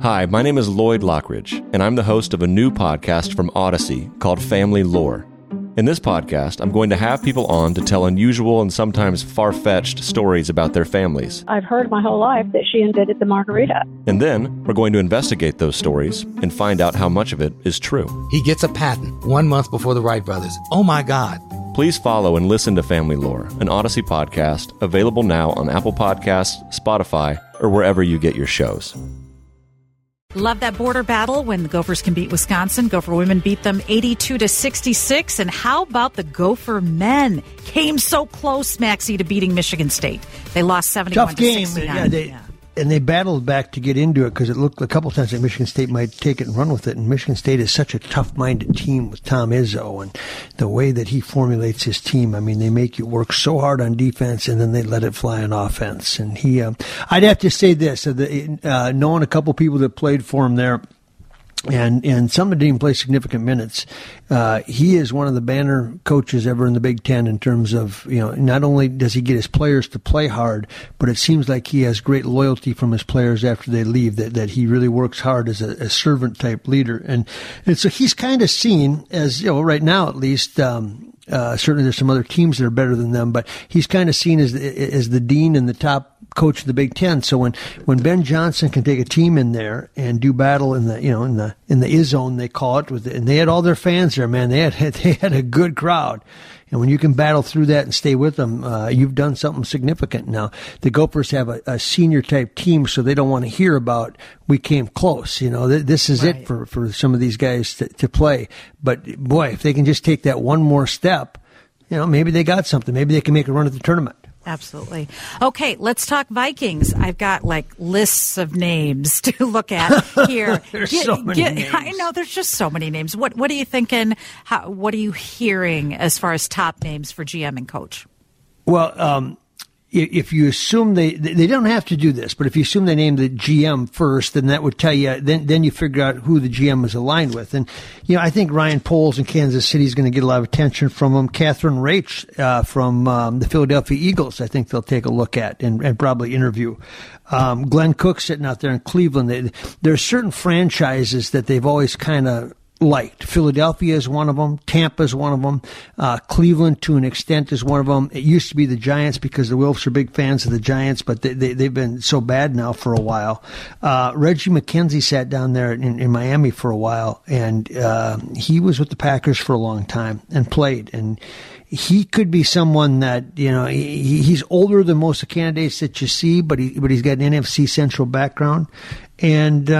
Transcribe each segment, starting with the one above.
Hi, my name is Lloyd Lockridge, and I'm the host of a new podcast from Odyssey called Family Lore. In this podcast, I'm going to have people on to tell unusual and sometimes far-fetched stories about their families. I've heard my whole life that she invented the margarita. And then, we're going to investigate those stories and find out how much of it is true. He gets a patent 1 month before the Wright brothers. Oh my God. Please follow and listen to Family Lore, an Odyssey podcast, available now on Apple Podcasts, Spotify, or wherever you get your shows. Love that border battle when the Gophers can beat Wisconsin. Gopher women beat them 82-66. And how about the Gopher men? Came so close, Maxie, to beating Michigan State. They lost 71-69. Tough game. And they battled back to get into it because it looked a couple times like Michigan State might take it and run with it. And Michigan State is such a tough-minded team with Tom Izzo and the way that he formulates his team. I mean, they make you work so hard on defense and then they let it fly on offense. And he, I'd have to say this, knowing a couple people that played for him there, and some didn't even play significant minutes. He is one of the banner coaches ever in the Big Ten in terms of, not only does he get his players to play hard, but it seems like he has great loyalty from his players after they leave, that he really works hard as a servant type leader. And so he's kind of seen as, right now at least, certainly there's some other teams that are better than them, but he's kind of seen as the dean and the top coach of the Big Ten. So when Ben Johnson can take a team in there and do battle in the I-zone, they call it, and they had all their fans there, man. They had a good crowd. And when you can battle through that and stay with them, you've done something significant. Now, the Gophers have a senior type team, so they don't want to hear about we came close. This is it for some of these guys to play. But boy, if they can just take that one more step, maybe they got something. Maybe they can make a run at the tournament. Absolutely. Okay, let's talk Vikings. I've got lists of names to look at here. There's so many names. I know, there's just so many names. What are you thinking? What are you hearing as far as top names for GM and coach? Well, if you assume they don't have to do this, but if you assume they name the GM first, then that would tell you, then you figure out who the GM is aligned with. And, I think Ryan Poles in Kansas City is going to get a lot of attention from him. Catherine Raich, from, the Philadelphia Eagles, I think they'll take a look at and probably interview. Glenn Cook sitting out there in Cleveland. There are certain franchises that they've always kind of liked. Philadelphia is one of them. Tampa is one of them. Cleveland, to an extent, is one of them. It used to be the Giants because the Wilfs are big fans of the Giants, but they've been so bad now for a while. Reggie McKenzie sat down there in Miami for a while, and he was with the Packers for a long time and played. And he could be someone that, he's older than most of the candidates that you see, but he's got an NFC Central background. And,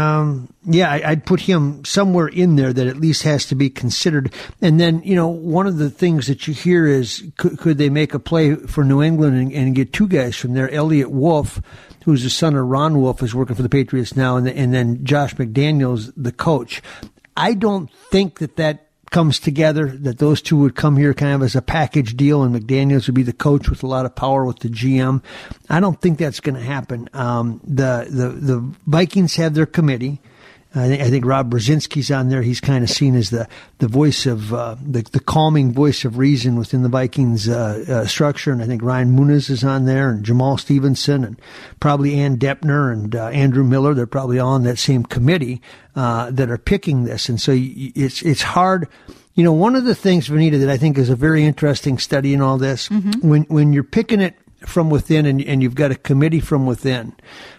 I'd put him somewhere in there that at least has to be considered. And then, one of the things that you hear is, could they make a play for New England and get two guys from there? Elliot Wolf, who's the son of Ron Wolf, is working for the Patriots now, and then Josh McDaniels, the coach. I don't think that comes together, that those two would come here kind of as a package deal and McDaniels would be the coach with a lot of power with the GM. I don't think that's going to happen. The Vikings have their committee. I think Rob Brzezinski's on there. He's kind of seen as the voice of the calming voice of reason within the Vikings structure. And I think Ryan Muniz is on there, and Jamal Stevenson, and probably Ann Deppner and Andrew Miller. They're probably all on that same committee that are picking this. And so it's hard. One of the things, Vanita, that I think is a very interesting study in all this, when you're picking it from within and you've got a committee from within,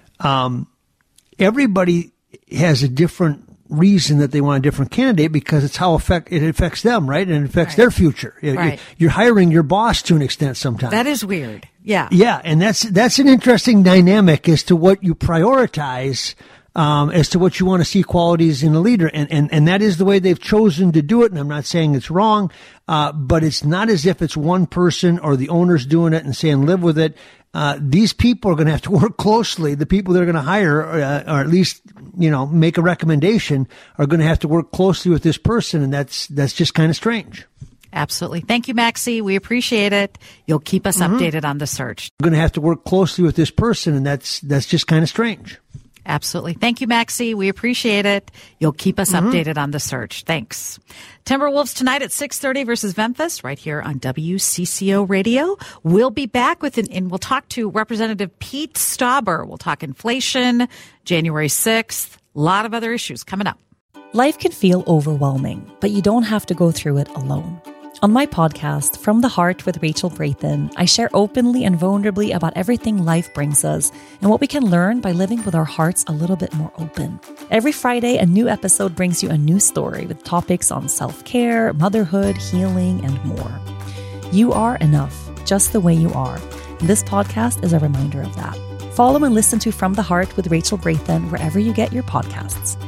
everybody has a different reason that they want a different candidate because it's how it affects them, right? And it affects their future. Right. You're hiring your boss to an extent sometimes. That is weird. Yeah. Yeah, and that's an interesting dynamic as to what you prioritize, as to what you want to see qualities in a leader. And that is the way they've chosen to do it. And I'm not saying it's wrong, but it's not as if it's one person or the owner's doing it and saying live with it. These people are going to have to work closely. The people they're going to hire, or at least, make a recommendation, are going to have to work closely with this person. And that's just kind of strange. Absolutely. Thank you, Maxie. We appreciate it. You'll keep us updated on the search. We're going to have to work closely with this person. And that's just kind of strange. Absolutely. Thank you, Maxie. We appreciate it. You'll keep us updated on the search. Thanks. Timberwolves tonight at 6:30 versus Memphis, right here on WCCO Radio. We'll be back and we'll talk to Representative Pete Stauber. We'll talk inflation, January 6th, A lot of other issues coming up. Life can feel overwhelming, but you don't have to go through it alone. On my podcast, From the Heart with Rachel Brathen, I share openly and vulnerably about everything life brings us and what we can learn by living with our hearts a little bit more open. Every Friday, a new episode brings you a new story with topics on self-care, motherhood, healing, and more. You are enough, just the way you are. And this podcast is a reminder of that. Follow and listen to From the Heart with Rachel Brathen wherever you get your podcasts.